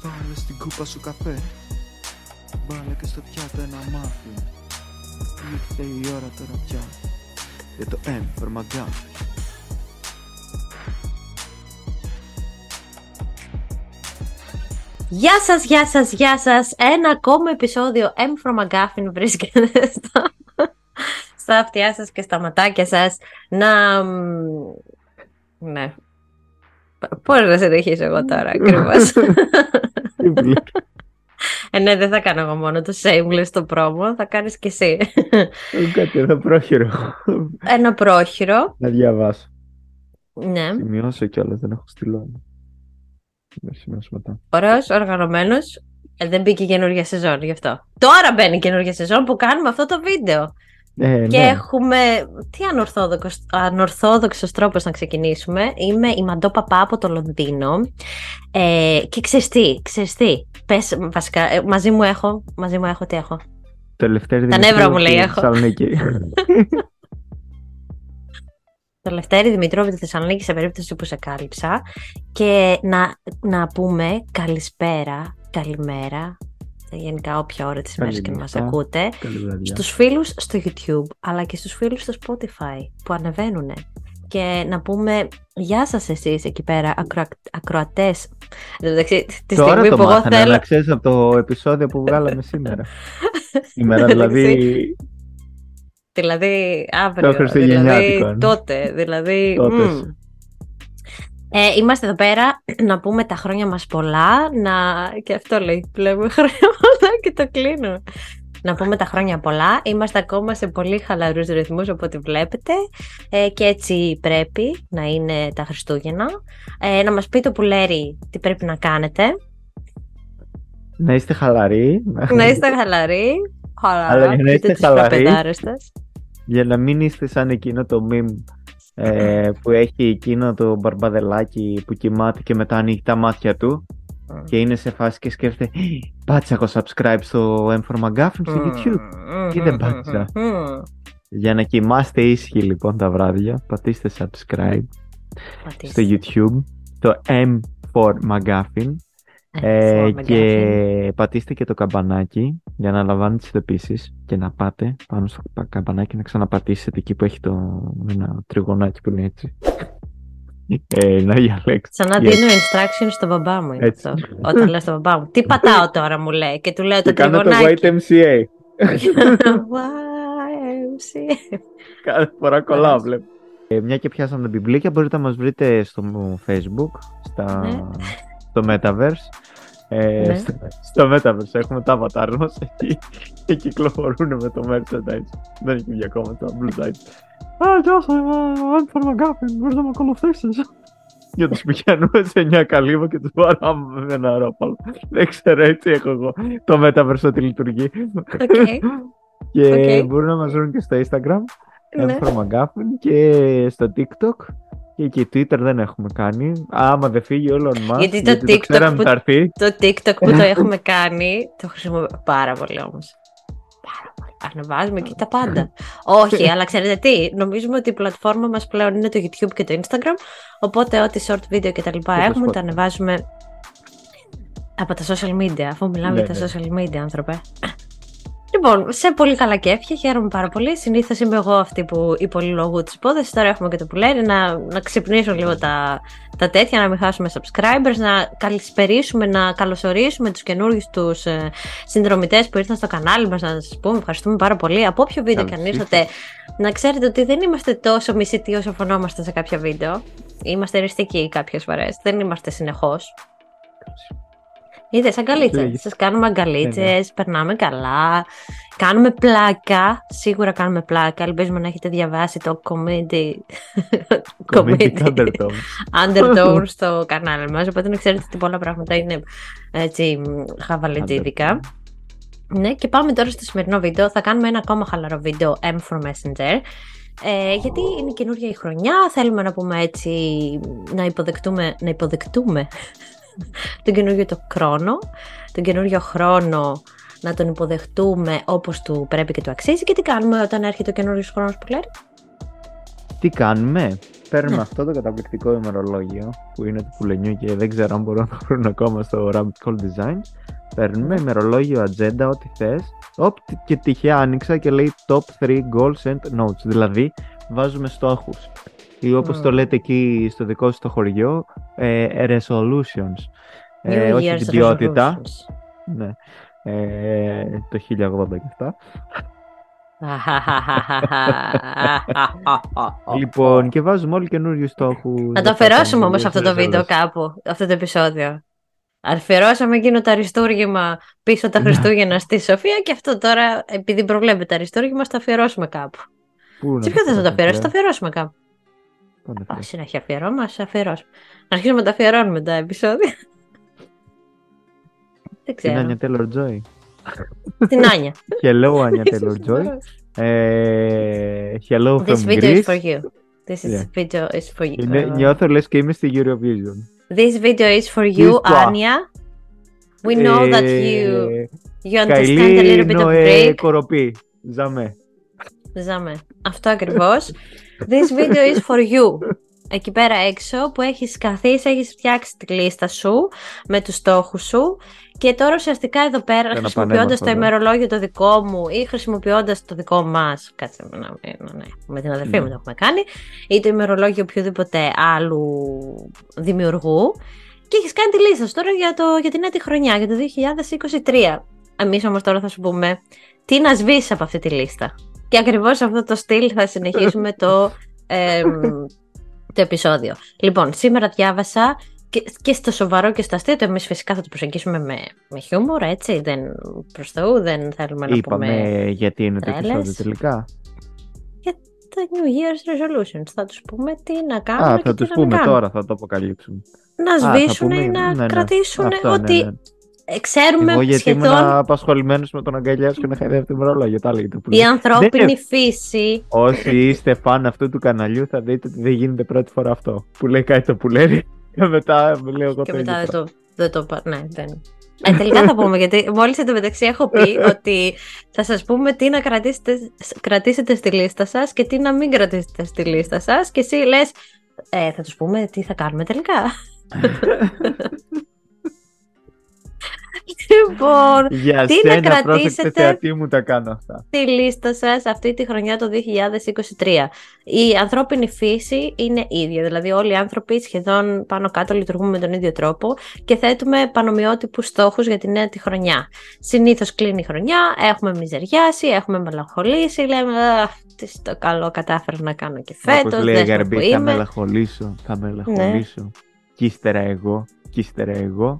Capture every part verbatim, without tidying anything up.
Βάλε στην κούπα σου καφέ. Βάλε και στο πιάτο ένα μάφιν. Ήρθε η ώρα τώρα πια για το M for McGuffin. Γεια σας, γεια σας, γεια σας. Ένα ακόμα επεισόδιο M for McGuffin βρίσκεται στα, στα αυτιά σας και στα ματάκια σας. Να... Ναι. Πώς να συνεχίσω εγώ τώρα ακριβώς. Ε, ναι, δεν θα κάνω εγώ μόνο το shameless το promo, θα κάνεις και εσύ. Κάτι, ένα πρόχειρο. Ένα πρόχειρο. Να διαβάσω. Ναι. Σημειώσω κιόλας, δεν έχω στείλω. Να σημειώσω μετά. Ωραίος, οργανωμένος. Ε, δεν μπήκε καινούργια σεζόν γι' αυτό. Τώρα μπαίνει καινούργια σεζόν που κάνουμε αυτό το βίντεο. Ε, και ναι. έχουμε. Τι ανορθόδοξος, ανορθόδοξος τρόπος να ξεκινήσουμε. Είμαι η Μαντώ Παπά από το Λονδίνο. Ε, και ξέρεις τι, ξέρεις τι. Πες, βασικά, ε, μαζί μου έχω. Μαζί μου έχω, τι έχω. Το Λευτέρη Τα νεύρα μου λέει έχω. Θεσσαλονίκη. Το Λευτέρη Δημητρόβη τη Θεσσαλονίκη, σε περίπτωση που σε κάλυψα. Και να, να πούμε καλησπέρα, καλημέρα. Γενικά όποια ώρα της ημέρας και να μας ακούτε. Στους φίλους στο YouTube, αλλά και στους φίλους στο Spotify που ανεβαίνουνε. Και να πούμε γεια σας εσείς εκεί πέρα, ακροα... ακροατές. Εντάξει, τη Τώρα στιγμή το που εγώ μάθανε, θέλω. να ξέρεις από το επεισόδιο που βγάλαμε σήμερα. Σήμερα δηλαδή. Δηλαδή αύριο, Το χριστουγεννιάτικο, δηλαδή τότε, δηλαδή... Τότε. Mm. Ε, είμαστε εδώ πέρα να πούμε τα χρόνια μας πολλά, να... και αυτό λέει, πλέον χρόνια πολλά και το κλείνω. Να πούμε τα χρόνια πολλά, είμαστε ακόμα σε πολύ χαλαρούς ρυθμούς από ό,τι βλέπετε ε, και έτσι πρέπει να είναι τα Χριστούγεννα. Ε, να μας πει το Πουλέρι τι πρέπει να κάνετε. Να είστε χαλαροί. Να είστε χαλαροί. Αλλά για να είστε χαλαροί, σας. για να μην είστε σαν εκείνο το meme ε, που έχει εκείνο το μπαρμπαδελάκι που κοιμάται και μετά ανοίγει τα μάτια του mm. και είναι σε φάση και σκέφτεται πάτσα έχω subscribe στο M for McGuffin στο YouTube mm. και δεν πάτσα. Mm. Για να κοιμάστε ήσυχοι λοιπόν τα βράδια, πατήστε subscribe πατήστε. στο YouTube, το M for McGuffin. Ε, και πατήστε και το καμπανάκι για να λαμβάνετε τις ειδοποιήσεις και να πάτε πάνω στο καμπανάκι να ξαναπατήσετε εκεί που έχει το ένα τριγωνάκι που είναι έτσι. Ε, να διαλέξετε. Σαν να δίνω instructions στον μπαμπά μου είναι αυτό. Όταν λέω στον μπαμπά μου τι πατάω τώρα μου λέει και του λέω το και τριγωνάκι. Κάνω το γουάι εμ σι έι. γουάι εμ σι έι. Κάθε φορά κολλάω βλέπω. Ε, μια και πιάσαμε βιβλίκια μπορείτε να μας βρείτε στο Facebook στα... ναι. στο Metaverse. Ε, ναι. στο, στο Metaverse έχουμε τα avatar μας εκεί και κυκλοφορούν με το merchandise. Δεν έχει βγει ακόμα το Blue Site. Α, γεια σας, είμαι ο M for McGuffin, μπορείς να με ακολουθήσεις. Για τους πηγαίνουμε σε μια καλύβα και τους βαράμε με ένα ρόπαλο. Δεν ξέρω, έτσι έχω εγώ το Metaverse ότι λειτουργεί. Okay. Και okay. μπορούν να μας βρουν και στο Instagram, ναι. M for McGuffin, και στο TikTok. Και και Twitter δεν έχουμε κάνει. Άμα δεν φύγει όλο μας. Γιατί το, γιατί TikTok, το, που, το TikTok που το έχουμε κάνει το χρησιμοποιούμε πάρα πολύ όμως. Πάρα πολύ. Ανεβάζουμε και τα πάντα. Όχι, αλλά ξέρετε τι, νομίζουμε ότι η πλατφόρμα μας πλέον είναι το YouTube και το Instagram. Οπότε ό,τι short video και τα λοιπά και έχουμε, τα ανεβάζουμε από τα social media. Αφού μιλάμε ναι, για τα ναι. social media, άνθρωπε. Λοιπόν, σε πολύ καλά κέφια, χαίρομαι πάρα πολύ. Συνήθως είμαι εγώ αυτή που υπολυλογώ τις υπόθεσεις. Τώρα έχουμε και το Πουλέρι να, να ξυπνήσουν λίγο τα, τα τέτοια, να μην χάσουμε subscribers, να καλησπερίσουμε, να καλωσορίσουμε τους καινούργιους τους ε, συνδρομητές που ήρθαν στο κανάλι μας. Να σας πούμε ευχαριστούμε πάρα πολύ. Από όποιο βίντεο και αν ήρθατε, να ξέρετε ότι δεν είμαστε τόσο μισητοί όσο φωνόμαστε σε κάποια βίντεο. Είμαστε εριστικοί κάποιες φορές, δεν είμαστε συνεχώς. Είδες, αγκαλίτσες. Σας κάνουμε αγκαλίτσες, περνάμε καλά, κάνουμε πλάκα, σίγουρα κάνουμε πλάκα. Ελπίζουμε να έχετε διαβάσει το comedy, comedy undertone. undertone στο κανάλι μας, οπότε να ξέρετε ότι πολλά πράγματα είναι έτσι χαβαλετζίδικα. Ναι, και πάμε τώρα στο σημερινό βίντεο. Θα κάνουμε ένα ακόμα χαλαρό βίντεο M for Messenger. Ε, γιατί είναι καινούργια η χρονιά, θέλουμε να πούμε έτσι, να υποδεχτούμε, να υποδεχτούμε τον καινούργιο το χρόνο, τον καινούργιο χρόνο να τον υποδεχτούμε όπως του πρέπει και του αξίζει. Και τι κάνουμε όταν έρχεται ο καινούριος χρόνος που λέει? Τι κάνουμε? παίρνουμε Ναι. αυτό το καταπληκτικό ημερολόγιο που είναι του πουλενιού και δεν ξέρω αν μπορούν να βρουν ακόμα στο Rabbit Hole Design. Παίρνουμε ημερολόγιο, ατζέντα, ό,τι θες. Οπ, και τυχαία άνοιξα και λέει top three goals and notes. Δηλαδή βάζουμε στόχους. Ή όπως Mm. το λέτε εκεί στο δικό σου το χωριό, ε, resolutions. Ε, New όχι Year's την ποιότητα. resolutions. Ναι. Ε, το χίλια ογδόντα και αυτά. Λοιπόν, και βάζουμε όλοι καινούριου στόχους. Να το αφιερώσουμε όμως αυτό το βίντεο κάπου, αυτό το επεισόδιο. Αφιερώσαμε εκείνο το αριστούργημα πίσω τα Χριστούγεννα στη Σοφία και αυτό τώρα, επειδή προβλέπεται αριστούργημα, θα αφιερώσουμε κάπου. Σε ποιο θες να το αφιερώσεις, θα αφιερώσουμε κάπου. Α, συνέχεια αφιερώμα, ας αφιερώσουμε. Να αρχίσουμε να τα αφιερώνουμε τα επεισόδια. Δεν ξέρω. Την Άνια Taylor-Joy. Την Άνια. Hello, Άνια Taylor-Joy. Uh, hello from This video Greece. is for you. This is Yeah. video is for you. Είναι, Uh, νιώθω λες και είμαι στη Eurovision. This video is for you, This Anya. We know that you Ε, you understand a Καηλή little bit of Νοέ Greek. Κοροπή. Ζαμέ. Ζάμε. Αυτό ακριβώς. This video is for you. Εκεί πέρα έξω που έχεις καθίσει, έχεις φτιάξει τη λίστα σου με τους στόχους σου και τώρα ουσιαστικά εδώ πέρα Ένα χρησιμοποιώντας το πανέμορφο, ημερολόγιο το δικό μου ή χρησιμοποιώντας το δικό μας, κάτσε να, να, ναι, με την αδερφή μου Ναι. το έχουμε κάνει, ή το ημερολόγιο οποιοδήποτε άλλου δημιουργού και έχεις κάνει τη λίστα σου τώρα για, το, για την νέα τη χρονιά, για το δύο χιλιάδες είκοσι τρία. Εμείς όμως τώρα θα σου πούμε τι να σβήσεις από αυτή τη λίστα. Και ακριβώς σε αυτό το στυλ θα συνεχίσουμε το, ε, το επεισόδιο. Λοιπόν, σήμερα διάβασα και, και στο σοβαρό και στο αστείο, το εμείς φυσικά θα το προσεγγίσουμε με, με χιούμορ, έτσι, δεν, προς Θεού, δεν θέλουμε να Είπαμε πούμε γιατί είναι το τρέλες. επεισόδιο τελικά. για τα New Year's Resolutions. Θα τους πούμε τι να κάνουν Α, και θα τι τους να πούμε μην κάνουν. τώρα, θα το αποκαλύψουμε. Να Α, θα σβήσουν πούμε, ή να ναι, ναι. κρατήσουν Αυτό, ναι, ότι ναι. ε, ξέρουμε Εγώ γιατί σχεδόν ήμουν απασχολημένος με τον αγκαλιάς και να χαϊδεύει το ημερολόγιο, τα λέγεται που η λέει. ανθρώπινη Δεν- φύση. Όσοι είστε φαν αυτού του καναλιού θα δείτε ότι δεν γίνεται πρώτη φορά αυτό. Που λέει κάτι το πουλέρι και μετά λέω εγώ Και το μετά ίδιο δεν το, δεν το πα- ναι, δεν. Ε, τελικά θα πούμε, γιατί μόλις εντωμεταξύ έχω πει ότι θα σας πούμε τι να κρατήσετε, κρατήσετε στη λίστα σας και τι να μην κρατήσετε στη λίστα σας και εσύ λες, ε, θα τους πούμε τι θα κάνουμε τελικά. Λοιπόν, Για τι να σένα πρόσεξε κρατήσετε θεατή μου τα κάνω αυτά. στη λίστα σας αυτή τη χρονιά το δύο χιλιάδες είκοσι τρία. Η ανθρώπινη φύση είναι ίδια, δηλαδή όλοι οι άνθρωποι σχεδόν πάνω κάτω λειτουργούμε με τον ίδιο τρόπο και θέτουμε πανομοιότυπους στόχους για τη νέα τη χρονιά. Συνήθως κλείνει η χρονιά, έχουμε μιζεριάσει, έχουμε μελαγχολήσει, λέμε «Αχ, τι στο καλό κατάφερα να κάνω και φέτος, Όπως λέει η δες με που Γαρμπή, θα είμαι». μελαγχολήσω, θα μελαγχολήσω. Κι ύστερα εγώ, κι ύστερα εγώ.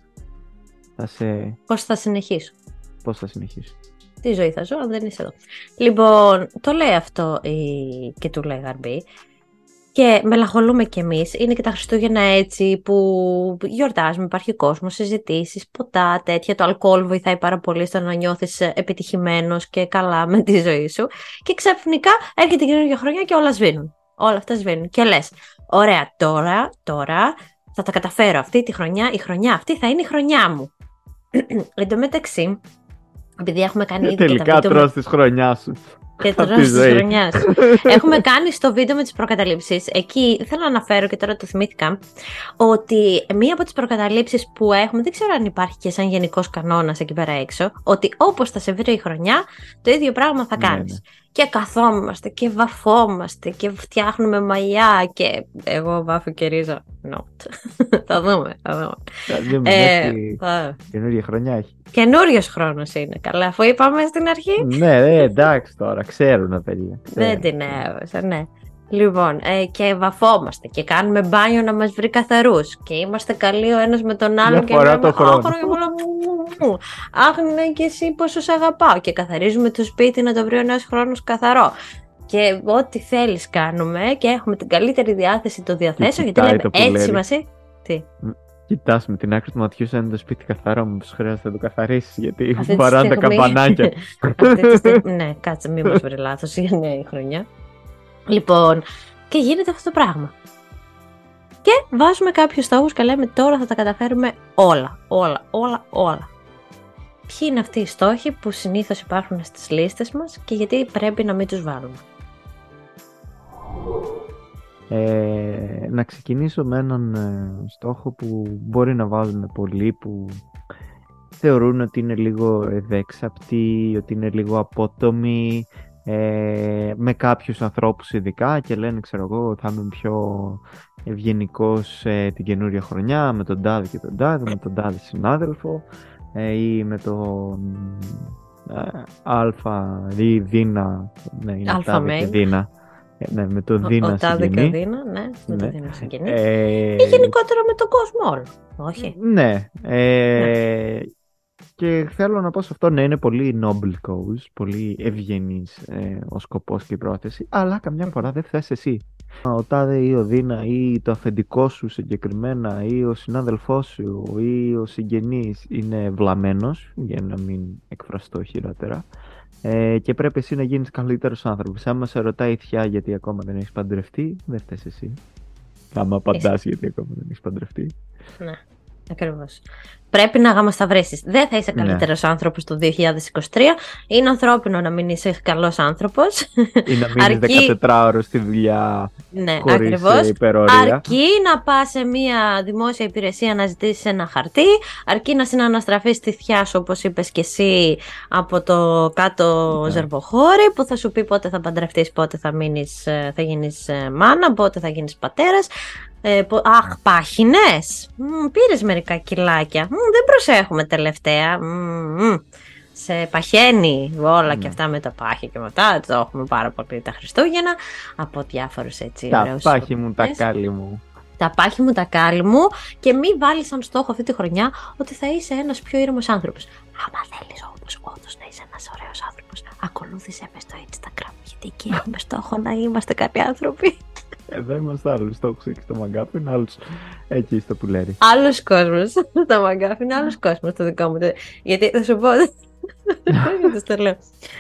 Θα σε... Πώς θα συνεχίσω. Πώς θα συνεχίσω. Τι ζωή θα ζω αν δεν είσαι εδώ. Λοιπόν, το λέει αυτό η... και του λέει Γαρμπή. Και μελαγχολούμε κι εμείς. Είναι και τα Χριστούγεννα έτσι που γιορτάζουμε, υπάρχει κόσμος, συζητήσεις, ποτά, τέτοια. Το αλκοόλ βοηθάει πάρα πολύ στο να νιώθεις επιτυχημένος και καλά με τη ζωή σου. Και ξαφνικά έρχεται η καινούργια χρονιά και όλα σβήνουν. Όλα αυτά σβήνουν. Και λες, ωραία, τώρα, τώρα θα τα καταφέρω αυτή τη χρονιά. Η χρονιά αυτή θα είναι η χρονιά μου. Εν τω μεταξύ, επειδή έχουμε κάνει ήδη Και και τα τελικά βίντεο με- τρως της χρονιάς σου. και Απ' τώρα τη τη ζωή. χρονιά. Έχουμε κάνει στο βίντεο με τις προκαταλήψεις. Εκεί θέλω να αναφέρω και τώρα το θυμήθηκα ότι μία από τις προκαταλήψεις που έχουμε, δεν ξέρω αν υπάρχει και σαν γενικός κανόνας εκεί πέρα έξω, ότι όπως θα σε βρει η χρονιά, το ίδιο πράγμα θα Ναι, κάνεις. ναι. Και καθόμαστε και βαφόμαστε και φτιάχνουμε μαλλιά και εγώ βάφω και ρίζα. Not. Θα δούμε, θα δούμε. Θα δούμε, Ε, μέχρι θα- καινούργια χρονιά έχει. Καινούριος χρόνος είναι. Καλά, αφού είπαμε στην αρχή. Ναι, ε, εντάξει τώρα, ξέρουν τα παιδιά. Δεν την έβασα, ναι. Λοιπόν, ε, και βαφόμαστε και κάνουμε μπάνιο να μας βρει καθαρούς και είμαστε καλοί ο ένας με τον άλλον Μια και φορά λέμε το χρόνο. «Αχ, χρόνια πολλά, μου, μου, μου. Αχ, ναι, και εσύ πόσο σ' αγαπάω» και καθαρίζουμε το σπίτι να το βρει ο νέος χρόνος καθαρό. Και ό,τι θέλεις κάνουμε και έχουμε την καλύτερη διάθεση το διαθέσω γιατί κοιτάει λέμε το έτσι πουλέρι. μας είναι. Τι. Κοιτάς με την άκρη του ματιού σαν είναι το σπίτι καθαρό, μήπως χρειάζεται να το καθαρίσεις γιατί Αυτή τη βαράνε τα στιγμή- καμπανάκια. Αυτή τη στιγμή, ναι, κάτσε, μην μας βρει λάθος για νέα χρονιά. Λοιπόν, και γίνεται αυτό το πράγμα. Και βάζουμε κάποιους στόχους και λέμε τώρα θα τα καταφέρουμε όλα, όλα, όλα, όλα. Ποιοι είναι αυτοί οι στόχοι που συνήθως υπάρχουν στις λίστες μας και γιατί πρέπει να μην τους βάλουμε. Ε, να ξεκινήσω με έναν ε, στόχο που μπορεί να βάζουν πολλοί που θεωρούν ότι είναι λίγο ευέξαπτοι, ότι είναι λίγο απότομοι, ε, με κάποιους ανθρώπους ειδικά και λένε, ξέρω εγώ, θα είμαι πιο ευγενικός ε, την καινούρια χρονιά με τον τάδε και τον τάδε, με τον τάδε συνάδελφο ε, ή με τον ε, Αλφα ή Δίνα, ναι, είναι Αλφα τάδε και Δίνα. Ναι, με το Δίνα ο τάδε συγγενή. και Δίνα, ναι, με το Δίνα συγγενή. Ε, ή γενικότερα με τον κόσμο όλο, όχι. Ναι, ε, ναι. Και θέλω να πω σε αυτό, ναι, είναι πολύ noble cause, πολύ ευγενής ε, ο σκοπός και η πρόθεση, αλλά καμιά φορά δεν θες εσύ. Ο τάδε ή ο Δίνα ή το αφεντικό σου συγκεκριμένα ή ο συνάδελφός σου ή ο συγγενής είναι βλαμμένος, για να μην εκφραστώ χειρότερα, ε, και πρέπει εσύ να γίνεις καλύτερος άνθρωπος. Άμα σε ρωτάει η θιά γιατί ακόμα δεν έχεις παντρευτεί, δεν θες εσύ. Άμα απαντάς γιατί ακόμα δεν έχεις παντρευτεί. Ναι. Ακριβώς. Πρέπει να γαμασταυρίσεις. Δεν θα είσαι καλύτερος ναι. άνθρωπος το δύο χιλιάδες είκοσι τρία. Είναι ανθρώπινο να μην είσαι καλός άνθρωπος. Ή να μείνεις Αρκεί... δεκατετράωρο στη δουλειά ναι, χωρίς ακριβώς. υπερορία. Αρκεί να πας σε μια δημόσια υπηρεσία να ζητήσεις ένα χαρτί. Αρκεί να συναναστραφείς στη θιά σου, όπως είπες και εσύ, από το κάτω ναι. ζερβοχώρι, που θα σου πει πότε θα παντρευτείς, πότε θα, μείνεις, θα γίνεις μάνα, πότε θα γίνεις πατέρας. Ε, πο... Αχ, πάχινες! Μ, πήρες μερικά κιλάκια. Μ, δεν προσέχουμε τελευταία. Μ, σε παχαίνει όλα mm. και αυτά με τα πάχη και μετά. Το έχουμε πάρα πολύ τα Χριστούγεννα από διάφορους έτσι ωραίους. Τα πάχη μου, τα κάλλη μου. Τα πάχη μου, τα κάλλη μου. Και μη βάλεις σαν στόχο αυτή τη χρονιά ότι θα είσαι ένας πιο ήρεμος άνθρωπος. Άμα θέλεις όμως όντως να είσαι ένας ωραίος άνθρωπος, ακολούθησε με στο Instagram. Γιατί εκεί έχουμε στόχο να είμαστε κάποιοι άνθρωποι. Εδώ είμαστε άλλους στόχους εκεί στο Μαγκάφιν, άλλους εκεί στο Πουλέρι. Άλλος κόσμος στο Μαγκάφιν, άλλος κόσμος στο δικό μου. Γιατί θα σου πω, γιατί το λέω.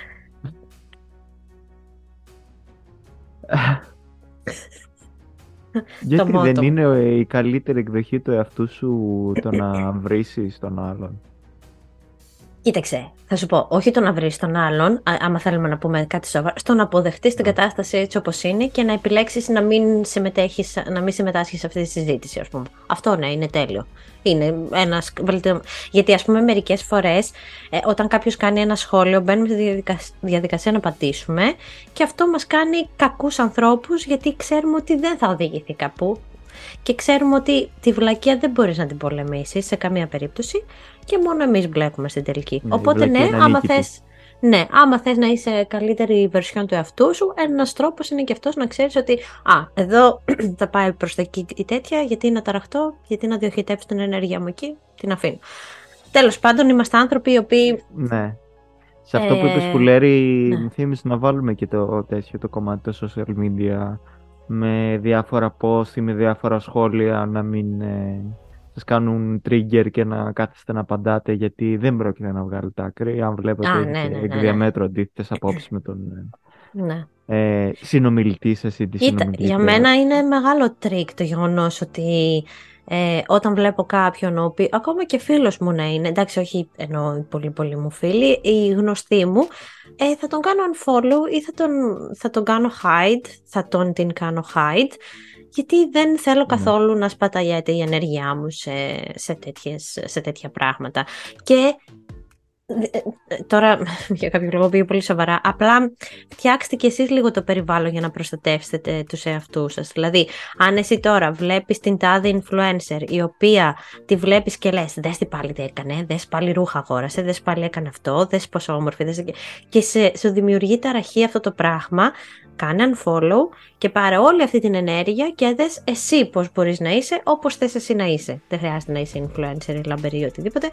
Γιατί δεν μότο. Είναι η καλύτερη εκδοχή του εαυτού σου το να βρήσεις τον άλλον? Κοίταξε, θα σου πω, όχι το να βρεις τον άλλον, άμα θέλουμε να πούμε κάτι σοβαρό, στο να αποδεχτείς την κατάσταση έτσι όπως είναι και να επιλέξεις να μην συμμετέχεις, να μην συμμετάσχεις σε αυτή τη συζήτηση, ας πούμε. Αυτό ναι, είναι τέλειο. Είναι ένας βελτιωμα... Γιατί ας πούμε μερικές φορές ε, όταν κάποιος κάνει ένα σχόλιο μπαίνουμε στη διαδικασία, διαδικασία να πατήσουμε και αυτό μας κάνει κακούς ανθρώπους γιατί ξέρουμε ότι δεν θα οδηγηθεί κάπου. Και ξέρουμε ότι τη βλακεία δεν μπορείς να την πολεμήσεις σε καμία περίπτωση και μόνο εμείς μπλέκουμε στην τελική. Ναι, οπότε ναι, άμα θες, ναι, άμα θες να είσαι καλύτερη version του εαυτού σου, ένας τρόπος είναι και αυτός να ξέρεις ότι α, εδώ θα πάει προς τα εκεί η τέτοια, γιατί να ταραχτώ, γιατί να διοχετεύσω την ενέργεια μου εκεί, την αφήνω. Τέλος πάντων, είμαστε άνθρωποι οι οποίοι... Ναι. Σε αυτό ε... που είπες, Πουλέρη, ναι. μου θύμισε να βάλουμε και το τέτοιο το κομμάτι το social media, με διάφορα post ή με διάφορα σχόλια να μην ε, σας κάνουν trigger και να κάθεστε να απαντάτε, γιατί δεν πρόκειται να βγάλετε άκρη. Αν βλέπετε ah, ναι, ναι, εκ ναι, διαμέτρου αντίθετες απόψεις με τον ναι. ε, συνομιλητή σας ή τη συνομιλητή. Για μένα είναι μεγάλο τρίκ το γεγονός ότι ε, όταν βλέπω κάποιον, ο οποίος, ακόμα και φίλος μου να είναι, εντάξει όχι εννοώ οι πολύ πολύ μου φίλοι, οι γνωστοί μου, ε, θα τον κάνω unfollow ή θα τον, θα τον κάνω hide, θα τον την κάνω hide, γιατί δεν θέλω καθόλου mm. να σπαταλιέται η ενέργειά μου σε, σε, τέτοιες, σε τέτοια πράγματα. Και τώρα για κάποιο λόγο πήγε πολύ σοβαρά, απλά φτιάξτε κι εσείς λίγο το περιβάλλον για να προστατεύσετε τους εαυτούς σας. Δηλαδή αν εσύ τώρα βλέπεις την τάδε influencer η οποία τη βλέπεις και λες δες τι πάλι τι έκανε, δες πάλι ρούχα αγόρασε, δες πάλι έκανε αυτό, δες πόσο όμορφη, δες... και σε, σου δημιουργεί ταραχή αυτό το πράγμα, κάνε unfollow και πάρε όλη αυτή την ενέργεια και δες εσύ πώς μπορείς να είσαι όπως θες εσύ να είσαι. Δεν χρειάζεται να είσαι influencer ή λαμπερή ή οτιδήποτε.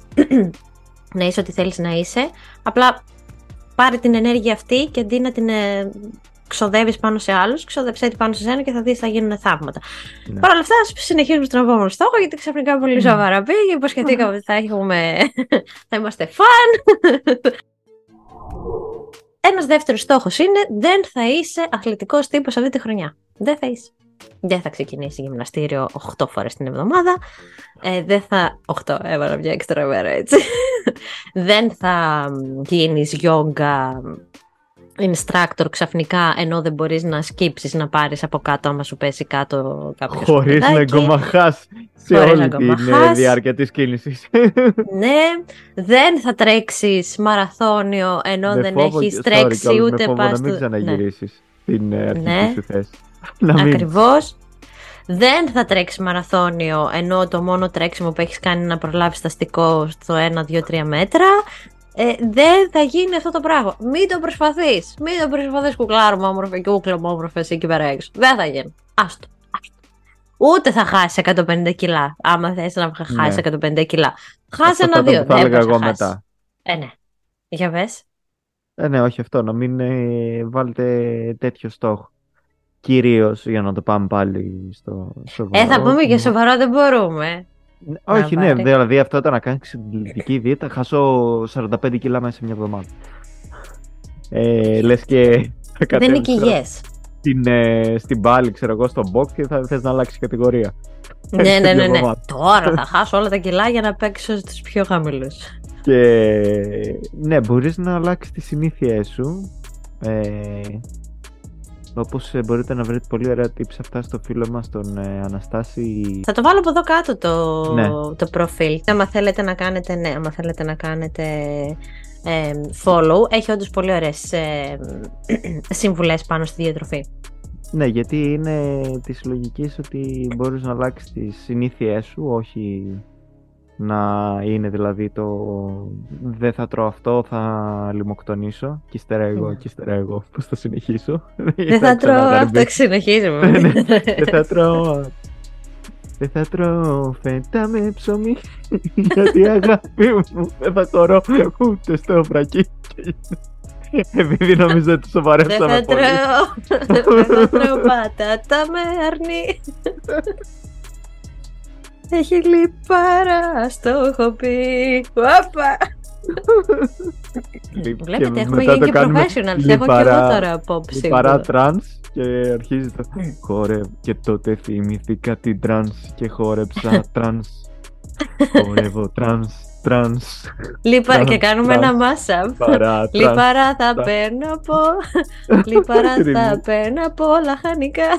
Να είσαι ό,τι θέλεις να είσαι, απλά πάρε την ενέργεια αυτή και αντί να την ε, ξοδεύεις πάνω σε άλλους, ξοδέψε την πάνω σε σένα και θα δεις θα γίνουν θαύματα. Ναι. Παρ' όλα αυτά συνεχίζουμε στον επόμενο στόχο, γιατί ξαφνικά πολύ σοβαρά πήγε, υποσχεθήκαμε ότι θα, έχουμε, θα είμαστε φαν. Ένας δεύτερος στόχος είναι δεν θα είσαι αθλητικός τύπος αυτή τη χρονιά. Δεν θα είσαι. Δεν θα ξεκινήσει γυμναστήριο οκτώ φορές την εβδομάδα. Ε, δεν θα... οκτώ, έβαλα μια έξτρα μέρα έτσι. Δεν θα γίνεις γιόγκα instructor ξαφνικά, ενώ δεν μπορείς να σκύψεις να πάρεις από κάτω άμα σου πέσει κάτω κάποιος. Χωρίς να εγκομαχάς σε Χωρίς όλη να την εγκομαχάς. διάρκεια της κίνησης. Ναι, δεν θα τρέξεις μαραθώνιο ενώ Με δεν φόβο έχεις και- τρέξει sorry, κιόλας, ούτε με φόβο πας να μην στο- ναι. ξαναγυρίσεις στην ε, αρχική Ναι. σου θέση. Να μην. Ακριβώς. Δεν θα τρέξει μαραθώνιο ενώ το μόνο τρέξιμο που έχεις κάνει είναι να προλάβεις τα αστικό στο ένα, δύο, τρία μέτρα. Ε, δεν θα γίνει αυτό το πράγμα. Μην το προσπαθείς. Μην το προσπαθείς, κουκλάρο μου όμορφε και κούκλα μου όμορφε εκεί πέρα έξω. Δεν θα γίνει. Άστο. άστο. Ούτε θα χάσει εκατόν πενήντα κιλά. Άμα θες να χάσει Ναι. εκατόν πενήντα κιλά. Χάσει Αυτό θα ήταν ένα-δύο. που θα Δεν έλεγα πας να εγώ χάσεις. μετά. Ε, ναι. Για πες. Ε, ναι, όχι αυτό. Να μην ε, βάλετε τέτοιο στόχο. Κυρίως για να το πάμε πάλι στο σοβαρό. Ε, θα πούμε και σοβαρό, δεν μπορούμε. Ναι, όχι, ναι, βάρει. δηλαδή αυτό ήταν να κάνεις συντηρητική δίαιτα, χάσω σαράντα πέντε κιλά μέσα σε μια εβδομάδα. Ε, λες και θα Δεν είναι κατέβεις και τώρα υγιές. στην, ε, στην πάλη, ξέρω εγώ, στο box και θα θες να αλλάξεις κατηγορία. Ναι, Σε ναι, μια ναι, ναι. εβδομάδα. Τώρα θα χάσω όλα τα κιλά για να παίξω στους πιο χαμηλούς. Και ναι, μπορείς να αλλάξεις τις συνήθειές σου. Ε, όπως ε, μπορείτε να βρείτε πολύ ωραία tips αυτά στο φίλο μας τον ε, Αναστάση. Θα το βάλω από εδώ κάτω το, Ναι. το προφίλ. Άμα θέλετε να κάνετε, ναι, άμα θέλετε να κάνετε ε, follow, έχει όντως πολύ ωραίες ε, συμβουλές πάνω στη διατροφή. Ναι, γιατί είναι της λογικής ότι μπορείς να αλλάξεις τις συνήθειές σου, όχι να είναι δηλαδή το δεν θα τρώω αυτό, θα λιμοκτονήσω και ύστερα εγώ, Ναι. και ύστερα εγώ, πώς θα συνεχίσω. Δεν θα τρώω αυτό, συνεχίζουμε. Δεν θα τρώω Δεν θα τρώω φέτα με ψωμί γιατί αγάπη μου δεν θα χωρώ ούτε στο φρακί. Επειδή νομίζω ότι Δεν σοβαρέψαμε θα πολύ. τρώω, δεν θα τρώω πατάτα με αρνί. Έχει λιπάρα, στο έχω πει. Οπα! Βλέπετε, έχουμε γίνει και professional. Θέλω και εγώ τώρα απόψε. Λιπαρά τρανς και αρχίζει το χόρευ και τότε θυμήθηκα την τρανς και χόρεψα τρανς. Χορεύω τρανς, τρανς. Λιπαρά και κάνουμε τρανς, ένα mashup. Λιπαρά τρανς. Λιπαρά θα τρανς. παίρνω από. Λιπαρά θα παίρνω από λαχανικά.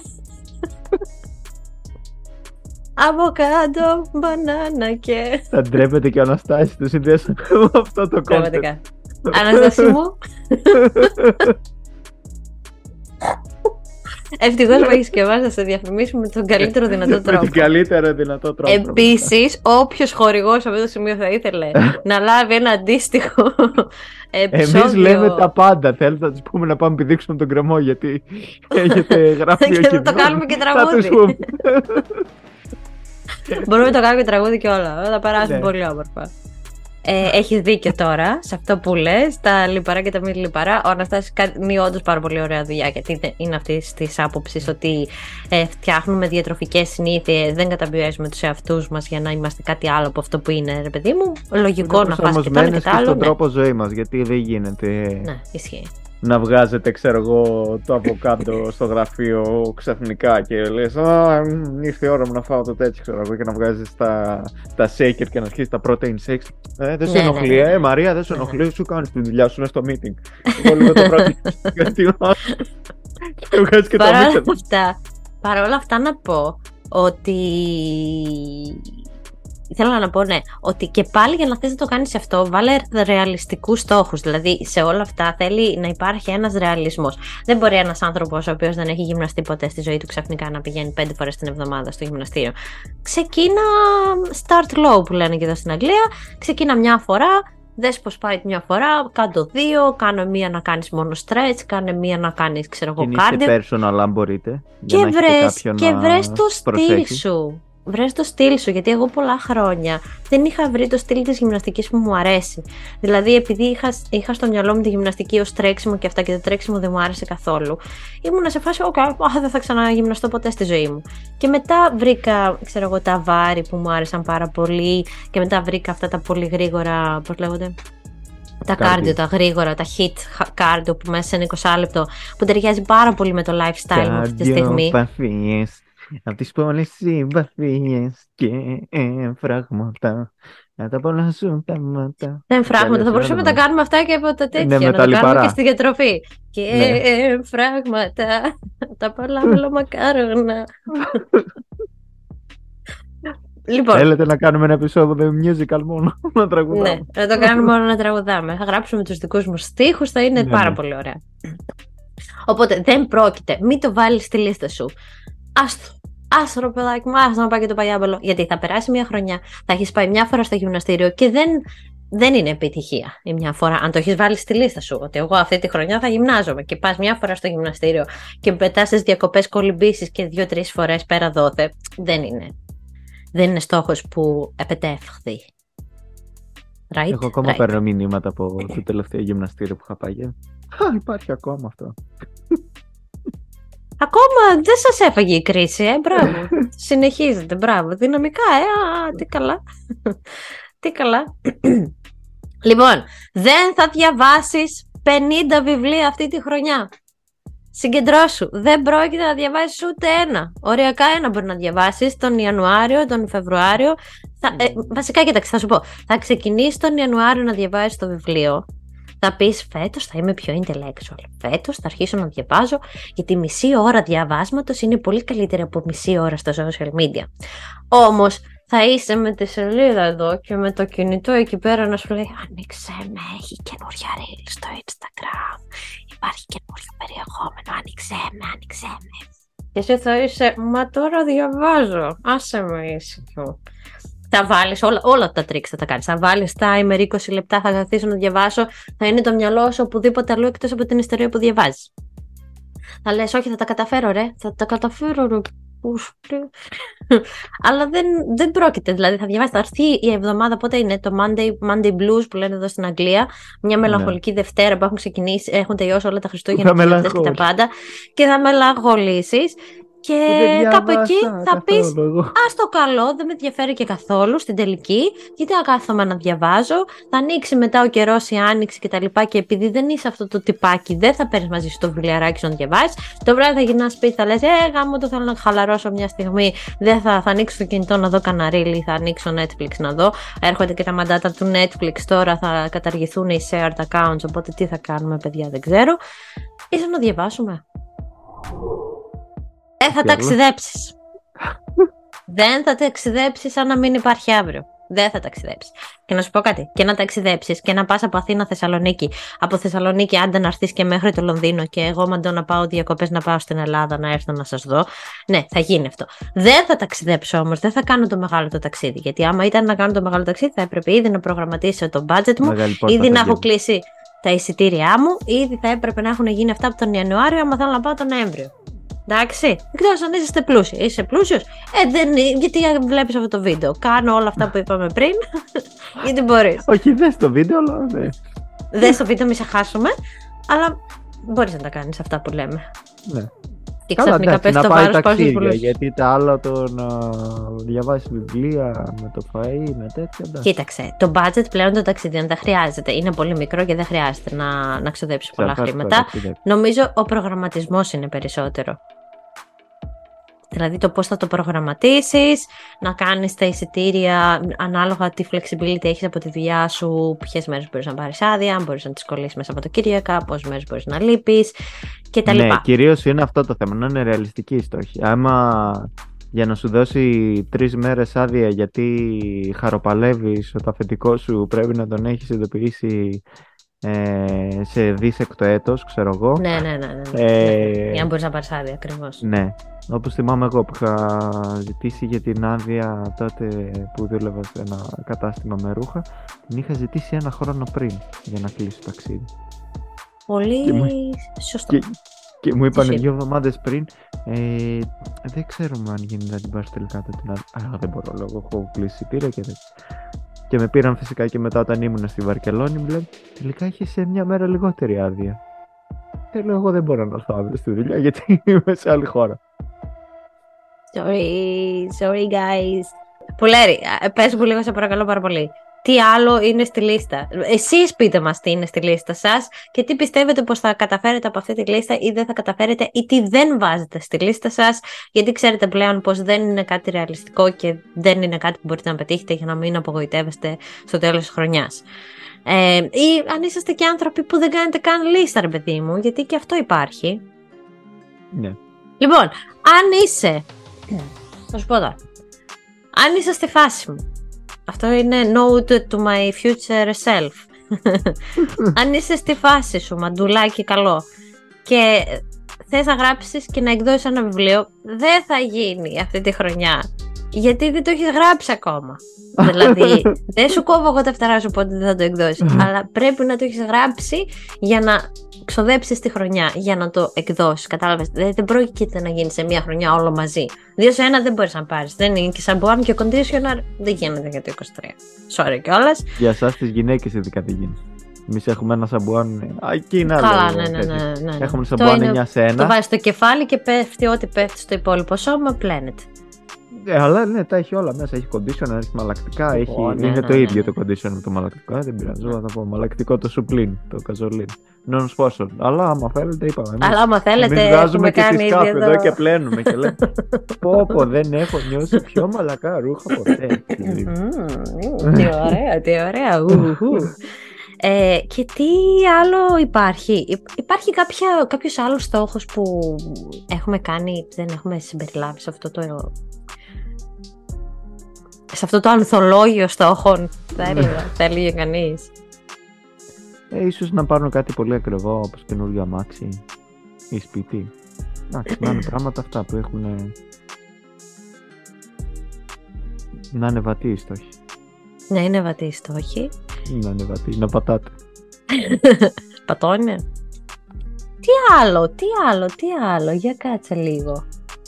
Αβοκάντο, μπανάνα και. Θα ντρέπεται και ο Αναστάσης, το συνδέσαμε με αυτό το κόνσεπτ. Πραγματικά. Αναστάση μου. Ευτυχώς που έχεις και εμάς να σε διαφημίσουμε με τον καλύτερο δυνατό Με τρόπο. την καλύτερο δυνατό τρόπο. Επίσης, όποιος χορηγός σε αυτό το σημείο θα ήθελε να λάβει ένα αντίστοιχο επεισόδιο. Εμείς λέμε τα πάντα. Θέλετε να τους πούμε να πάμε πηδήξουμε τον κρεμό γιατί έχετε γράψει Και θα το κάνουμε και τραγούδι. Μπορούμε να το κάνουμε και τραγούδι και όλα. Θα τα περάσουμε Ναι. πολύ όμορφα. Ε, έχεις δίκιο τώρα σε αυτό που λες, τα λιπαρά και τα μη λιπαρά. Ο Αναστάσης κάνει όντως πάρα πολύ ωραία δουλειά, γιατί είναι- είναι αυτή τη άποψη ότι ε, φτιάχνουμε διατροφικές συνήθειες, δεν καταπιέζουμε τους εαυτούς μας για να είμαστε κάτι άλλο από αυτό που είναι, ρε παιδί μου. Λογικό να φας και το ένα και το άλλο. στον Ναι. τρόπο ζωή μας, γιατί δεν γίνεται Ναι, ισχύει. να βγάζετε, ξέρω εγώ, το αβοκάντο στο γραφείο ξαφνικά και λες «Α, μ, ήρθε η ώρα μου να φάω το τέτοιο», ξέρω εγώ, και να βγάζεις τα, τα shaker και να αρχίσεις τα protein shakes. Ε, δεν σου Ναι, ενοχλεί, ναι, ναι. ε, Μαρία, δεν σου Ναι, ενοχλεί, σου κάνεις τη δουλειά σου, είναι στο meeting. Εγώ λίγο το protein γιατί και βγάζεις και το Παρ' όλα mixer. αυτά, παρ' όλα αυτά να πω ότι. Θέλω να πω, ναι, ότι και πάλι για να θες να το κάνεις αυτό, βάλε ρεαλιστικούς στόχους. Δηλαδή, σε όλα αυτά θέλει να υπάρχει ένας ρεαλισμός. Δεν μπορεί ένας άνθρωπος ο οποίος δεν έχει γυμναστεί ποτέ στη ζωή του ξαφνικά να πηγαίνει πέντε φορές την εβδομάδα στο γυμναστήριο. Ξεκίνα start low που λένε και εδώ στην Αγγλία. Ξεκίνα μια φορά. Δες πως πάει μια φορά, κάντο δύο, κάνε μία να κάνεις μόνο stretch, κάνε μία να κάνεις, ξέρω εγώ, Κινήστε cardio. personal αν μπορείτε. για Και να έχετε βρες, κάποιον και να βρες το στυλ προσέχει. σου. Βρες το στυλ σου, γιατί εγώ πολλά χρόνια δεν είχα βρει το στυλ της γυμναστικής που μου αρέσει. Δηλαδή, επειδή είχα, είχα στο μυαλό μου τη γυμναστική ως τρέξιμο και αυτά και το τρέξιμο δεν μου άρεσε καθόλου, ήμουνα σε φάση, ok, α, δεν θα ξαναγυμναστώ ποτέ στη ζωή μου. Και μετά βρήκα, ξέρω εγώ, τα βάρη που μου άρεσαν πάρα πολύ και μετά βρήκα αυτά τα πολύ γρήγορα, πώς λέγονται, τα Cardio. cardio, τα γρήγορα, τα hit cardio που μέσα σε ένα είκοσι λεπτό, που ταιριάζει πάρα πολύ με το lifestyle μου αυτή τη στιγμή. Καρδιοπαθίες, απ' τις πόλεις συμπαθίες και φράγματα Να τα απολαύσουν θέματα. Δεν φράγματα. Θα μπορούσαμε να τα κάνουμε αυτά και από τα τέτοια. Ναι, να τα λιπαρά. κάνουμε και στη διατροφή. Και Ναι. φράγματα. Τα απολαύσουν μακάρονα. Λοιπόν, θέλετε να κάνουμε ένα επεισόδιο musical μόνο να τραγουδάμε? Ναι, να το κάνουμε μόνο να τραγουδάμε. Θα γράψουμε τους δικούς μου στίχους, θα είναι Ναι, πάρα ναι. πολύ ωραία. Οπότε δεν πρόκειται, μην το βάλεις στη λίστα σου. Άστο, άστο ρε παιδάκι μου, άστο να πάει και το παγιάμπελο. Γιατί θα περάσει μια χρονιά, θα έχεις πάει μια φορά στο γυμναστήριο και δεν, δεν είναι επιτυχία η μια φορά. Αν το έχεις βάλει στη λίστα σου, ότι εγώ αυτή τη χρονιά θα γυμνάζομαι και πας μια φορά στο γυμναστήριο και πετάς στις διακοπές κολυμπήσεις και δύο-τρεις φορές πέρα δόθε, δεν είναι. Δεν είναι στόχος που επετεύχθη. Right? Έχω ακόμα right. παίρνω μηνύματα από το τελευταίο γυμναστήριο που είχα πάει. Α, υπάρχει ακόμα αυτό. Ακόμα δεν σας έφαγε η κρίση, ε, μπράβο. Συνεχίζετε, μπράβο. Δυναμικά, ε, α, τι καλά. Τι καλά. Λοιπόν, δεν θα διαβάσεις πενήντα βιβλία αυτή τη χρονιά. Συγκεντρώσου. Δεν πρόκειται να διαβάσεις ούτε ένα. Οριακά ένα μπορεί να διαβάσεις τον Ιανουάριο, τον Φεβρουάριο. Θα, ε, βασικά, κοίταξε, θα σου πω. Θα ξεκινήσεις τον Ιανουάριο να διαβάζεις το βιβλίο. Θα πεις φέτος θα είμαι πιο intellectual. Φέτος θα αρχίσω να διαβάζω, γιατί μισή ώρα διαβάσματος είναι πολύ καλύτερη από μισή ώρα στα social media. Όμως θα είσαι με τη σελίδα εδώ και με το κινητό εκεί πέρα να σου λέει άνοιξε με, έχει καινούρια reel στο Instagram. Υπάρχει καινούριο περιεχόμενο, άνοιξε με, άνοιξε με. Και εσύ θα είσαι, μα τώρα διαβάζω, άσε με ήσυχο. Θα βάλεις όλα, όλα τα τρίξ θα τα κάνεις. Θα βάλεις timer είκοσι λεπτά, θα καθίσω να διαβάσω, θα είναι το μυαλό σου οπουδήποτε αλλού εκτός από την ιστορία που διαβάζεις. Θα λες, όχι, θα τα καταφέρω, ρε. Θα τα καταφέρω, ρε. Αλλά δεν, δεν πρόκειται. Δηλαδή, θα διαβάσεις. Θα έρθει η εβδομάδα, πότε είναι το Monday, Monday Blues που λένε εδώ στην Αγγλία. Μια μελαγχολική ναι. Δευτέρα που έχουν ξεκινήσει, έχουν τελειώσει όλα τα Χριστούγεννα και τα πάντα. Και θα μελαγχολήσεις. Και κάπου εκεί θα πεις, ας το καλό, δεν με ενδιαφέρει και καθόλου στην τελική, γιατί να κάθομαι να διαβάζω, θα ανοίξει μετά ο καιρός, η άνοιξη και τα λοιπά, και επειδή δεν είσαι αυτό το τυπάκι, δεν θα παίρνεις μαζί σου το βιβλιαράκι σου να διαβάζεις, το βράδυ θα γυρνάς σπίτι, θα λες, ε, γάμο το θέλω να χαλαρώσω μια στιγμή, δεν θα, θα ανοίξω το κινητό να δω καναρίλι, θα ανοίξω Netflix να δω, έρχονται και τα μαντάτα του Netflix τώρα, θα καταργηθούν οι shared accounts, οπότε τι θα κάνουμε παιδιά δεν ξέρω, ίσως να διαβάσουμε. Δεν θα ταξιδέψεις. Δεν θα ταξιδέψεις σαν να μην υπάρχει αύριο. Δεν θα ταξιδέψεις. Και να σου πω κάτι. Και να ταξιδέψεις και να πας από Αθήνα Θεσσαλονίκη. Από Θεσσαλονίκη άντε να έρθεις και μέχρι το Λονδίνο. Και εγώ μαντώ να πάω διακοπές να πάω στην Ελλάδα να έρθω να σας δω. Ναι, θα γίνει αυτό. Δεν θα ταξιδέψω όμως. Δεν θα κάνω το μεγάλο το ταξίδι. Γιατί άμα ήταν να κάνω το μεγάλο ταξίδι, θα έπρεπε ήδη να προγραμματίσω το budget μου. Ήδη να έχω κλείσει τα εισιτήριά μου. Ήδη θα έπρεπε να έχουν γίνει αυτά από τον Ιανουάριο. Άμα θέλω να πάω τον Νοέμβριο. Εντάξει, εκτός αν είστε πλούσιοι. Είσαι πλούσιος, ε, δεν, γιατί βλέπεις αυτό το βίντεο. Κάνω όλα αυτά που είπαμε πριν, γιατί μπορείς. Όχι, δες το βίντεο, αλλά ναι. Δες το βίντεο, μη σε χάσουμε, αλλά μπορείς να τα κάνεις αυτά που λέμε. Ναι. Και ξαφνικά πες το βάρος πάω στους πολλούς. Γιατί τα άλλα το να διαβάσεις βιβλία με το φαΐ, με τέτοια. Εντάξει. Κοίταξε, το budget πλέον των ταξιδιών δεν χρειάζεται. Είναι πολύ μικρό και δεν χρειάζεται να, να ξοδέψεις πολλά χρήματα. Νομίζω ο προγραμματισμός είναι περισσότερο. Δηλαδή το πώς θα το προγραμματίσεις, να κάνεις τα εισιτήρια ανάλογα τι flexibility έχεις από τη δουλειά σου, ποιες μέρες μπορείς να πάρεις άδεια, αν μπορείς να τις κολλήσεις μέσα από το Κυριακά, πόσες μέρες μπορείς να λείπεις και τα λοιπά. Ναι, κυρίως είναι αυτό το θέμα, να είναι ρεαλιστική η στόχη. Άμα για να σου δώσει τρεις μέρες άδεια γιατί χαροπαλεύεις ότι το αφεντικό σου πρέπει να τον έχεις ειδοποιήσει ε, σε δίσεκτο έτος, ξέρω εγώ. Ναι, ναι, ναι, ναι, ναι. Ε, για να μπορείς να πάρεις άδεια ακριβώς. Ναι. Όπως θυμάμαι εγώ που είχα ζητήσει για την άδεια τότε που δούλευα σε ένα κατάστημα με ρούχα, την είχα ζητήσει ένα χρόνο πριν για να κλείσω το ταξίδι. Πολύ και μου... σωστό. Και, και μου είπαν δύο εβδομάδες πριν, ε, δεν ξέρουμε αν γίνει να την πάρεις τελικά την άδεια. Α, δεν μπορώ, λόγω έχω κλείσει εισιτήρια και δεν. Και με πήραν φυσικά και μετά όταν ήμουν στη Βαρκελόνη, μου λένε τελικά έχεις μια μέρα λιγότερη άδεια. Θέλω, εγώ δεν μπορώ να έρθω αύριο στη δουλειά γιατί είμαι σε άλλη χώρα. Sorry, sorry guys. Πουλέρη, πες μου λίγο σε παρακαλώ πάρα πολύ. τι άλλο είναι στη λίστα. Εσείς πείτε μας τι είναι στη λίστα σας και τι πιστεύετε πως θα καταφέρετε από αυτή τη λίστα ή δεν θα καταφέρετε ή τι δεν βάζετε στη λίστα σας, γιατί ξέρετε πλέον πως δεν είναι κάτι ρεαλιστικό και δεν είναι κάτι που μπορείτε να πετύχετε για να μην απογοητεύεστε στο τέλος της χρονιάς. Ε, ή αν είσαστε και άνθρωποι που δεν κάνετε καν λίστα, ρε παιδί μου, γιατί και αυτό υπάρχει. Ναι. Λοιπόν, αν είσαι, θα σου πω τώρα, αν είσαι στη φάση μου, αυτό είναι note to my future self. Αν είσαι στη φάση σου, μαντουλάκι καλό, και θες να γράψεις και να εκδώσεις ένα βιβλίο, δεν θα γίνει αυτή τη χρονιά. Γιατί δεν το έχεις γράψει ακόμα. Δηλαδή, δεν σου κόβω εγώ τα φτερά σου πότε δεν θα το εκδώσεις. Αλλά πρέπει να το έχεις γράψει για να ξοδέψεις τη χρονιά, για να το εκδώσεις. Κατάλαβες. Δεν, δεν πρόκειται να γίνει σε μία χρονιά όλο μαζί. Δύο σε ένα δεν μπορείς να πάρεις. Δεν είναι και σαμπουάν και conditioner. Δεν γίνεται για το είκοσι τρία. Sorry κιόλας. Για εσάς τις γυναίκες ειδικά τι γίνεται. Εμείς έχουμε ένα σαμπουάν. Εκεί είναι άλλο. Καλά, ναι, ναι, ναι, ναι. Έχουμε σαμπουάν εννιά σε ένα. Το βάζεις στο κεφάλι και πέφτει ό,τι πέφτει στο υπόλοιπο σώμα, πλένεται. Ε, αλλά ναι, τα έχει όλα μέσα. Έχει conditioner, έχει μαλακτικά. Έχει... Oh, ναι, είναι ναι, το ναι, ίδιο ναι. Το conditioner με το μαλακτικό. Δεν πειράζει, θα πω. Μαλακτικό το σουπλίν, το καζολίν. Non sponsor. Αλλά άμα θέλετε, είπαμε. Εμείς, αλλά άμα θέλετε, εμείς βγάζουμε και κάνει τη σκάφη εδώ. εδώ και πλένουμε. Και λέμε, πω πω, δεν έχω νιώσει πιο μαλακά ρούχα ποτέ. Τι ωραία, τι ωραία. Ε, και τι άλλο υπάρχει. Υπάρχει κάποια, κάποιος άλλος στόχος που έχουμε κάνει, δεν έχουμε συμπεριλάβει σε αυτό το, σε αυτό το ανθολόγιο στόχων, θα έλεγα, θα έλεγε κανείς. Ε, ίσως να πάρουν κάτι πολύ ακριβό, όπως καινούργιο αμάξι ή σπίτι. Εντάξει, να είναι πράγματα αυτά που έχουν, να είναι βατοί οι στόχοι. Να είναι βατοί οι στόχοι. Να είναι βατοί, να πατάτε. Πατώνε. Τι άλλο, τι άλλο, τι άλλο, για κάτσε λίγο.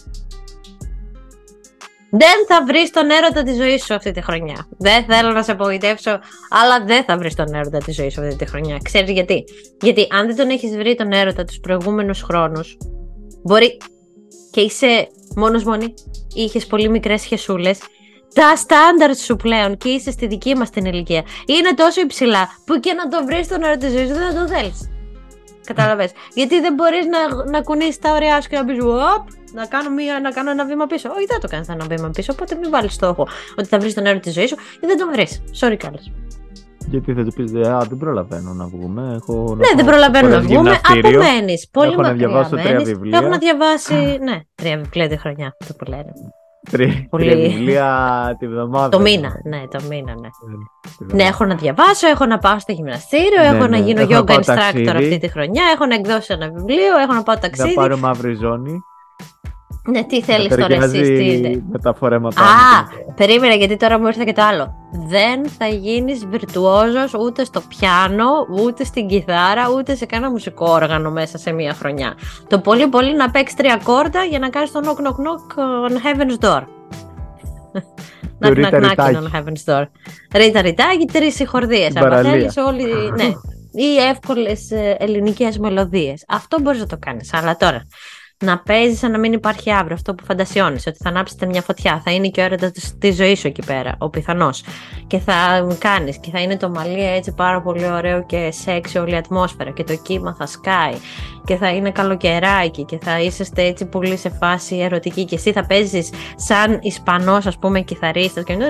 Δεν θα βρεις τον έρωτα της ζωής σου αυτή τη χρονιά. Δεν θέλω να σε απογοητεύσω, αλλά δεν θα βρεις τον έρωτα της ζωής σου αυτή τη χρονιά. Ξέρεις γιατί? Γιατί αν δεν τον έχεις βρει τον έρωτα τους προηγούμενους χρόνους, μπορεί και είσαι μόνος μόνη ή είχες πολύ μικρές σχεσούλες, τα στάνταρτ σου πλέον και είσαι στη δική μας την ηλικία είναι τόσο υψηλά που και να το βρεις τον έρωτα της ζωής σου δεν θα το θέλεις. Κατάλαβες? Γιατί δεν μπορείς να, να κουνήσεις τα ωριά σου και να πεις οπ, να κάνω, μία, να κάνω ένα βήμα πίσω. Όχι, δεν το κάνεις ένα βήμα πίσω, οπότε μην βάλεις στόχο ότι θα βρεις τον έρωτα της ζωής σου ή δεν τον βρεις. Sorry κιόλας. Γιατί θα του πεις, α, δεν προλαβαίνω να βγούμε. Έχω ναι, δεν προλαβαίνω να βγούμε. Απομένεις. Πολύ έχω μακριά. Να διαβάσω τρία βιβλία. Έχω να διαβάσει, ναι, τρία βιβλία τη χρονιά. Το που λένε. Τρία, Πολύ... τρία βιβλία τη βδομάδα. Το μήνα, ναι, το μήνα, ναι. Ναι, έχω να διαβάσω, έχω να πάω στο γυμναστήριο, ναι, έχω ναι. να γίνω yoga instructor ταξίδι. Αυτή τη χρονιά, έχω να εκδώσω ένα βιβλίο, έχω να πάω ταξίδι. Να πάρω μαύρη ζώνη. Ναι, τι θέλεις τώρα εσύ, τι είναι. Με τα φορέματα. Α, περίμενα γιατί τώρα μου ήρθε και το άλλο. Δεν θα γίνεις βιρτουόζος ούτε στο πιάνο, ούτε στην κιθάρα, ούτε σε κανένα μουσικό όργανο μέσα σε μία χρονιά. Το πολύ πολύ να παίξεις τρία κόρτα για να κάνεις το knock knock knock on heaven's door. Να knock knock on heaven's door. Ρίτα ριτάκι, τρεις συγχορδίες. Αν θέλεις όλοι, ναι. Ή εύκολες ελληνικές μελωδίες. Αυτό μπορείς να το κάνεις, αλλά τώρα να παίζεις σαν να μην υπάρχει αύριο, αυτό που φαντασιώνεις, ότι θα ανάψετε μια φωτιά, θα είναι και ο έρωτας της ζωής σου εκεί πέρα, ο πιθανός. Και θα κάνεις και θα είναι το μαλλί έτσι πάρα πολύ ωραίο και σεξι όλη η ατμόσφαιρα και το κύμα θα σκάει και θα είναι καλοκαιράκι και θα είσαστε έτσι πολύ σε φάση ερωτική και εσύ θα παίζεις σαν Ισπανός ας πούμε κιθαρίστας και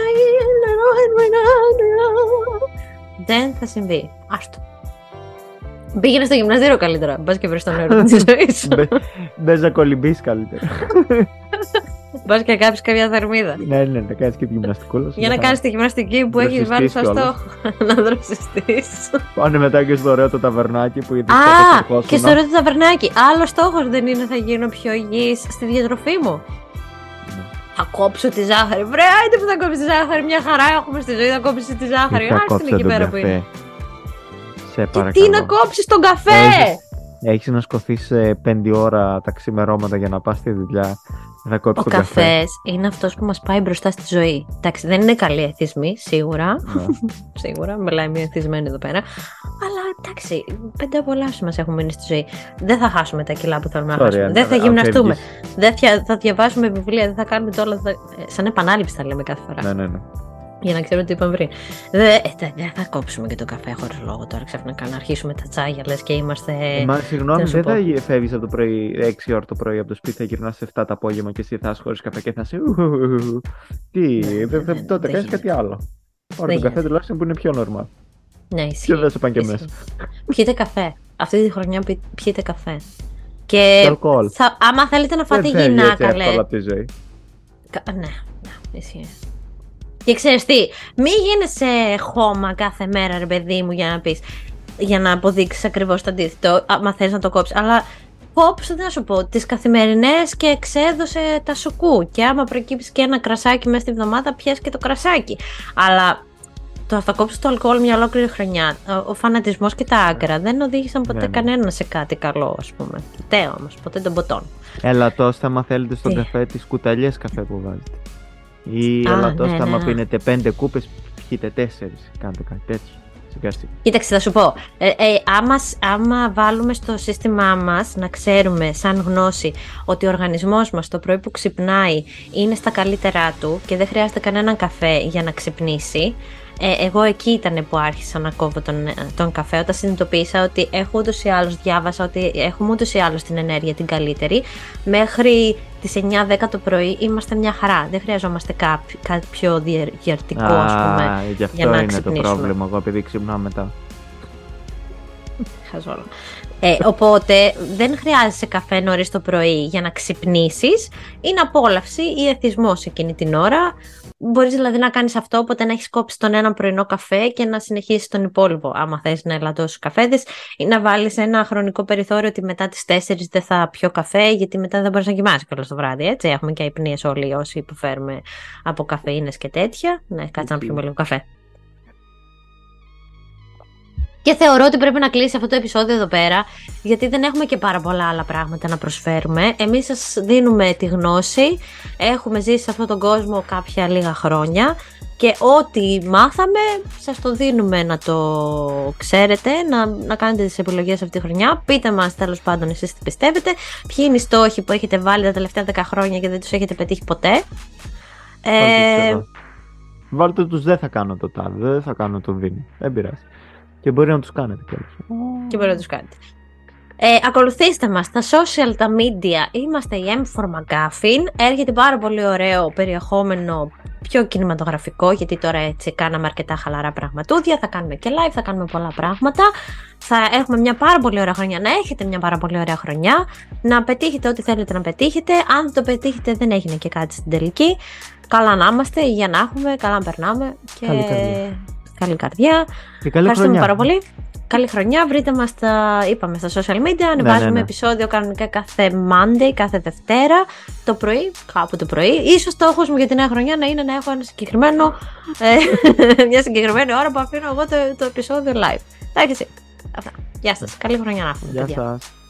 δεν θα συμβεί. Άστο. Πήγαινε στο γυμναστήριο καλύτερα. Μπας και βρεις τον έρωτα της ζωής σου. Μπες να κολυμπείς καλύτερα. Μπας και κάψεις κάποια θερμίδα. Ναι, ναι, να κάνεις και τη γυμναστικούλα. Για να κάνεις τη γυμναστική που έχεις βάλει στο στόχο. Να δροσιστείς. Πάνε μετά και στο ωραίο το ταβερνάκι που είδες. Α, και στο ωραίο το ταβερνάκι. Άλλο στόχος δεν είναι θα γίνω πιο υγιής στη διατροφή μου. Θα κόψω τη ζάχαρη. Βρε, άιντε που θα κόψεις τη ζάχαρη. Μια χαρά έχουμε στη ζωή, θα κόψεις τη ζάχαρη. Άρχισε εκεί πέρα που είναι. Σε και τι να κόψεις τον καφέ! Έχεις, έχεις να σκοθείς πέντε ώρα τα ξημερώματα για να πας στη δουλειά. Θα κόψεις ο τον καφέ. Ο καφές είναι αυτός που μας πάει μπροστά στη ζωή. Εντάξει, δεν είναι καλή εθισμή, σίγουρα. Ναι. Σίγουρα, μιλάει μια εθισμένη εδώ πέρα. Αλλά εντάξει, πέντε απολαύσεις μας έχουν μείνει στη ζωή. Δεν θα χάσουμε τα κιλά που θέλουμε να χάσουμε. Δεν θα γυμναστούμε. Δεν θα διαβάσουμε βιβλία, δεν θα κάνουμε το όλο. Θα... Σαν επανάληψη θα λέμε κάθε φορά. Ναι, ναι, ναι. Για να ξέρω τι είπαμε πριν. Δεν δε θα κόψουμε και το καφέ χωρίς λόγο τώρα ξαφνικά να αρχίσουμε τα τσάγια, λες και είμαστε. Ε, μα συγγνώμη, δεν θα φεύγεις από το πρωί έξι ώρα το πρωί από το σπίτι, θα γυρνάς σε επτά το απόγευμα και εσύ θα είσαι χωρίς καφέ και θα είσαι. Τι, τότε κάνεις κάτι άλλο. Ωραία, τον καφέ τουλάχιστον που είναι πιο normal. Ναι, ισχύει. Και δεν σε πάνε και μέσα. Πιείτε καφέ. Αυτή τη χρονιά πιείτε καφέ. Και θα, άμα θέλετε να φάτε υγιεινά, καλέ. Από τη ζωή. Ναι, ναι, ισχύει. Και ξέρεις τι, μη γίνεσαι χώμα κάθε μέρα, ρε παιδί μου, για να πεις, για να αποδείξεις ακριβώς το αντίθετο, άμα θέλεις να το κόψεις. Αλλά κόψε, τι να σου πω, τις καθημερινές και εξέδωσε τα σουκού. Και άμα προκύψει και ένα κρασάκι μέσα στη βδομάδα, πιες και το κρασάκι. Αλλά το να θα κόψεις το αλκοόλ μια ολόκληρη χρονιά, ο φανατισμός και τα άκρα δεν οδήγησαν ποτέ ναι, κανένα σε κάτι καλό, ας πούμε. Ποτέ όμως, ποτέ τον ποτών. Ελαττώστε, άμα θέλετε στον καφέ, τις κουταλιές καφέ που βάζετε. Ή ελαττώστε, ναι, άμα ναι, ναι. πίνετε πέντε κούπες, πιείτε τέσσερις. Κάντε κάτι τέτοιο. Κοίταξε, θα σου πω. Ε, ε, άμα, άμα βάλουμε στο σύστημά μας να ξέρουμε, σαν γνώση, ότι ο οργανισμός μας το πρωί που ξυπνάει είναι στα καλύτερά του και δεν χρειάζεται κανέναν καφέ για να ξυπνήσει. Ε, εγώ εκεί ήταν που άρχισα να κόβω τον, τον καφέ, όταν συνειδητοποίησα ότι έχω ούτως ή άλλως, διάβασα ότι έχουμε ούτως ή άλλως την ενέργεια την καλύτερη. Μέχρι τις εννιά δέκα το πρωί είμαστε μια χαρά. Δεν χρειαζόμαστε κάτι, κάτι πιο διαρκετικό, ας πούμε, γι' αυτό για να είναι ξυπνήσουμε. Το πρόβλημα, εγώ επειδή ξυπνάω μετά. Χαζόλα. Ε, οπότε δεν χρειάζεσαι καφέ νωρίς το πρωί για να ξυπνήσεις. Είναι απόλαυση ή εθισμός εκείνη την ώρα. Μπορείς δηλαδή να κάνεις αυτό, οπότε να έχεις κόψει τον ένα πρωινό καφέ και να συνεχίσεις τον υπόλοιπο. Άμα θες να ελαττώσεις καφέδες ή να βάλεις ένα χρονικό περιθώριο ότι μετά τις τέσσερις δεν θα πιω καφέ, γιατί μετά δεν μπορείς να κοιμάσαι κιόλας το βράδυ. Έτσι. Έχουμε και αϊπνίες όλοι όσοι υποφέρουμε από καφεΐνες και τέτοια. Ναι, κάτσε να πιούμε λίγο καφέ. Και θεωρώ ότι πρέπει να κλείσει αυτό το επεισόδιο εδώ πέρα, γιατί δεν έχουμε και πάρα πολλά άλλα πράγματα να προσφέρουμε. Εμείς σας δίνουμε τη γνώση, έχουμε ζήσει σε αυτόν τον κόσμο κάποια λίγα χρόνια και ό,τι μάθαμε σας το δίνουμε να το ξέρετε, να, να κάνετε τις επιλογές αυτή τη χρονιά. Πείτε μας τέλος πάντων εσείς τι πιστεύετε, ποιοι είναι οι στόχοι που έχετε βάλει τα τελευταία δέκα χρόνια και δεν τους έχετε πετύχει ποτέ. Ε... Βάλτε τους δεν θα κάνω το τάδε, δεν θα κάνω το δίνει, δεν πειράζει. Και μπορεί να τους κάνετε κιόλας. Και μπορεί να τους κάνετε. Ε, ακολουθήστε μας στα social, τα media. Είμαστε η M for McGuffin. Έρχεται πάρα πολύ ωραίο περιεχόμενο, πιο κινηματογραφικό, γιατί τώρα έτσι κάναμε αρκετά χαλαρά πραγματούδια. Θα κάνουμε και live, θα κάνουμε πολλά πράγματα. Θα έχουμε μια πάρα πολύ ωραία χρονιά. Να έχετε μια πάρα πολύ ωραία χρονιά. Να πετύχετε ό,τι θέλετε να πετύχετε. Αν δεν το πετύχετε, δεν έγινε και κάτι στην τελική. Καλά να είμαστε, υγεία να έχουμε, καλά να περνάμε. Και... Καλή καρδιά. Καλή καρδιά. Ευχαριστούμε χρονιά. πάρα πολύ. Καλή χρονιά. Βρείτε μας στα, είπαμε, στα social media. Ανεβάζουμε ναι, ναι, ναι. επεισόδιο κανονικά κάθε Monday, κάθε Δευτέρα το πρωί, κάπου το πρωί. Ίσως στόχος μου για τη νέα χρονιά να είναι να έχω ένα συγκεκριμένο, ε, μια συγκεκριμένη ώρα που αφήνω εγώ το, το επεισόδιο live. Εντάξει, αυτά. Γεια σας. Καλή χρονιά να έχουμε. Γεια σας.